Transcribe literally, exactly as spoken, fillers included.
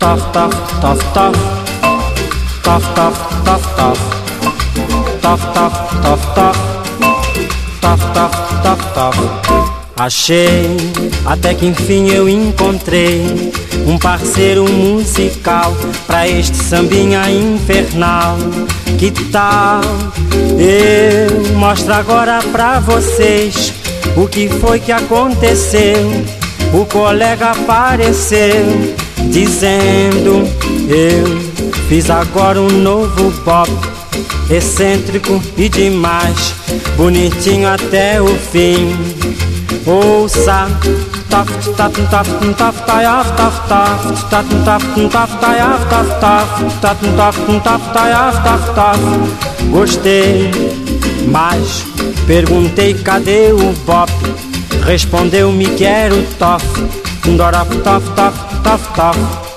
Tof, tof, tof, tof. Tof, tof, tof, tof. Tof, tof, tof, tof. Tof, tof, tof, tof. Achei, até que enfim eu encontrei um parceiro musical pra este sambinha infernal. Que tal eu mostro agora pra vocês o que foi que aconteceu? O colega apareceu dizendo: eu fiz agora um novo pop, excêntrico e demais, bonitinho até o fim. Ouça, taf taf taf taf taf taf taf taf taf taf taf taf taf taf taf taf taf. Gostei, mas perguntei cadê o pop? Respondeu-me que era o tof, tof tof tof tof tof.